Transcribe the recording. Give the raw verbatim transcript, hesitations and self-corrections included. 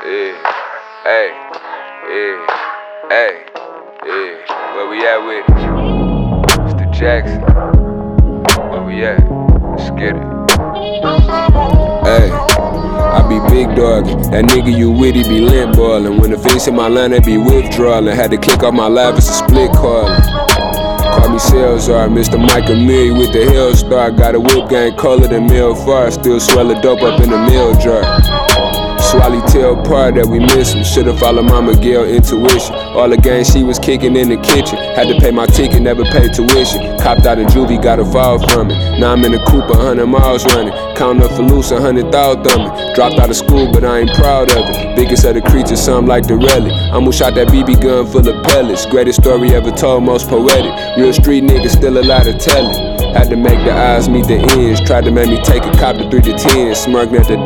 Yeah, hey, yeah, hey, yeah. Where we at with it? Mister Jackson. Where we at? Let's get it. Hey, I be big doggin'. That nigga you witty be lint boilin'. When the face in my line, they be withdrawin'. Had to click off my live, it's a split callin'. Call me sales art, Mister Mike Amelia with the hell star. Got a whip gang color than Mill Far. Still swell the dope up in the mill jar. Swally tell part that we miss him. Should've followed Mama Gail intuition. All the gang she was kicking in the kitchen. Had to pay my ticket, never paid tuition. Copped out of juvie, got a fall from it. Now I'm in a coupe, a hundred miles running. Counting up for loose, a hundred thousand of me. Dropped out of school, but I ain't proud of it. Biggest of the creatures, something like the relic. Almost shot that B B gun full of pellets. Greatest story ever told, most poetic. Real street niggas, still a lot to tell it. Had to make the eyes meet the ends. Tried to make me take a cop to three to ten. Smirking at the